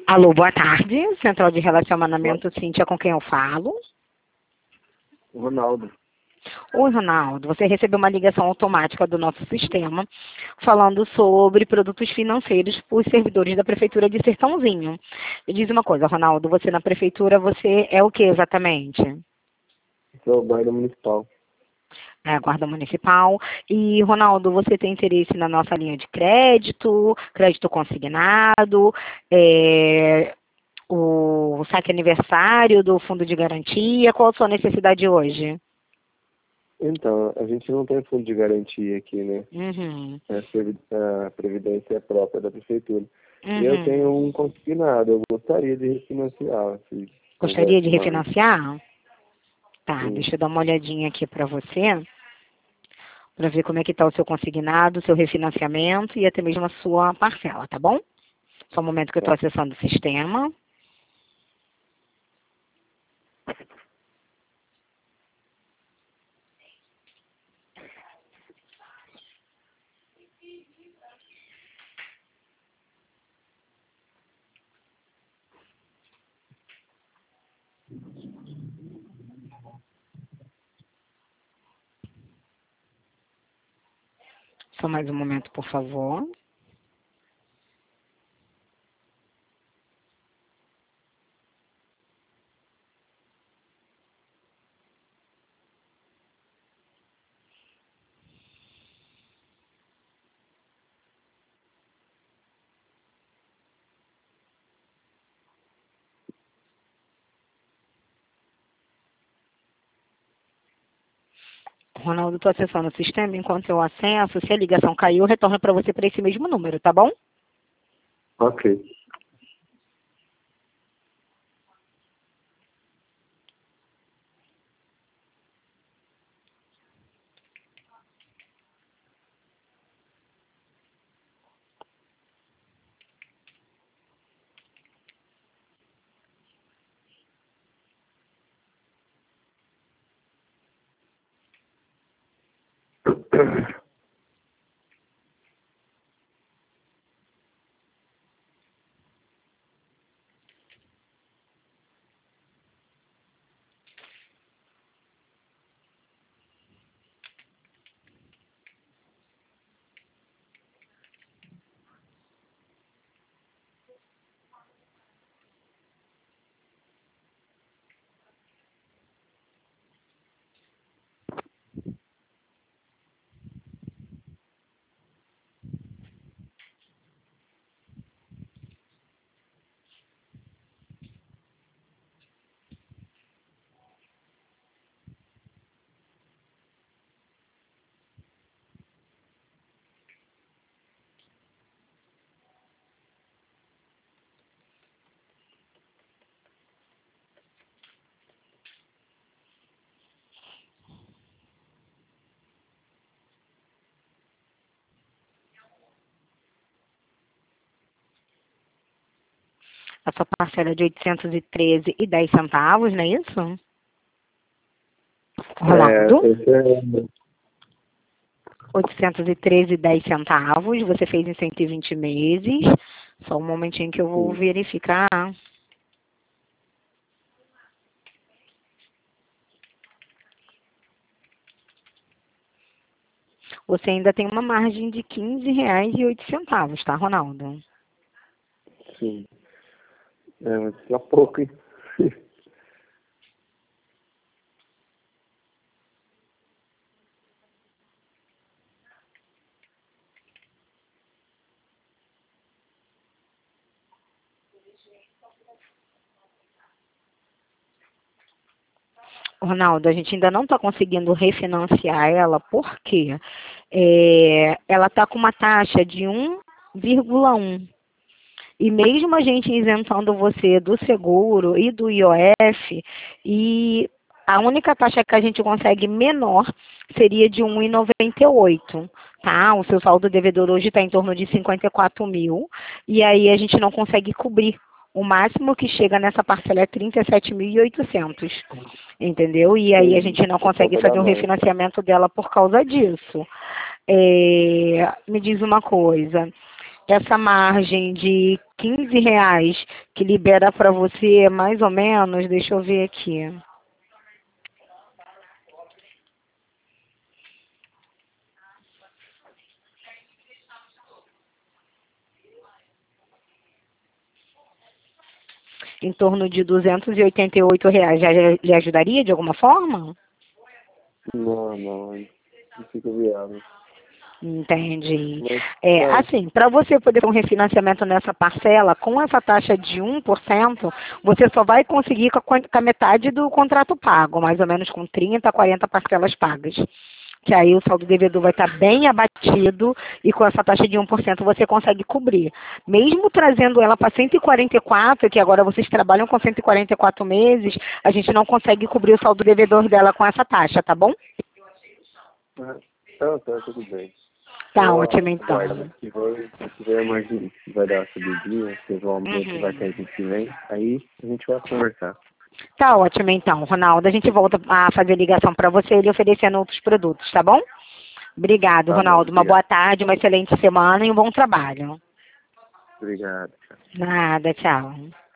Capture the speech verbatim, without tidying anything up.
Alô, boa tarde. Central de Relacionamento, Cíntia, com quem eu falo? Ronaldo. Oi, Ronaldo. Você recebeu uma ligação automática do nosso sistema falando sobre produtos financeiros para os servidores da Prefeitura de Sertãozinho. Me diz uma coisa, Ronaldo, você na Prefeitura, você é o que exatamente? Sou guarda municipal. É a Guarda Municipal. E, Ronaldo, você tem interesse na nossa linha de crédito, crédito consignado, é, o saque aniversário do Fundo de Garantia? Qual a sua necessidade hoje? Então, a gente não tem fundo de garantia aqui, né? Uhum. A previ- a previdência é própria da prefeitura. Uhum. E eu tenho um consignado, eu gostaria de refinanciar. Se Gostaria de houvesse mais. refinanciar? Tá, Sim. deixa eu dar uma olhadinha aqui para você, para ver como é que está o seu consignado, o seu refinanciamento e até mesmo a sua parcela, tá bom? Só um momento que eu estou Tá. acessando o sistema. Só mais um momento, por favor. Ronaldo, estou acessando o sistema. Enquanto eu acesso, se a ligação caiu, eu retorno para você para esse mesmo número, tá bom? Ok. A sua parcela é de oitocentos e treze e dez centavos, não é isso? Ronaldo? É, esse é... oitocentos e treze e dez centavos. Você fez em cento e vinte meses. Só um momentinho que eu vou Sim. verificar. Você ainda tem uma margem de quinze reais e oito centavos, tá, Ronaldo? Sim. É, mas daqui a pouco, hein? Ronaldo, a gente ainda não está conseguindo refinanciar ela, porque é, ela está com uma taxa de um vírgula um. E mesmo a gente isentando você do seguro e do I O F, e a única taxa que a gente consegue menor seria de um vírgula noventa e oito, tá? O seu saldo devedor hoje está em torno de cinquenta e quatro mil, e aí a gente não consegue cobrir. O máximo que chega nessa parcela é trinta e sete mil e oitocentos, entendeu? E aí a Entendi. gente não Por consegue conta da fazer um margem. refinanciamento dela por causa disso. É, me diz uma coisa. essa margem de quinze reais que libera para você, mais ou menos, deixa eu ver aqui. Em torno de duzentos e oitenta e oito reais. Já lhe ajudaria de alguma forma? Não, não, não fica viável. Entendi. Mas, É, tá, assim, para você poder ter um refinanciamento nessa parcela, com essa taxa de um por cento, você só vai conseguir com a, quan- com a metade do contrato pago, mais ou menos com trinta, quarenta parcelas pagas. Que aí o saldo devedor vai estar bem abatido e com essa taxa de um por cento você consegue cobrir. Mesmo trazendo ela para cento e quarenta e quatro, que agora vocês trabalham com cento e quarenta e quatro meses, a gente não consegue cobrir o saldo devedor dela com essa taxa, tá bom? tá, tá, tá, tudo bem. Tá Só ótimo, então. aguarda. Se vai, se tiver mais, se vai dar subidinha, se o aumento Uhum. vai cair ano que vem, aí a gente vai conversar. Tá ótimo, então, Ronaldo. A gente volta a fazer ligação para você e lhe oferecendo outros produtos, tá bom? Obrigado, Tá bom, Ronaldo. Uma boa obrigado. tarde, uma excelente semana e um bom trabalho. Obrigado. Nada, tchau.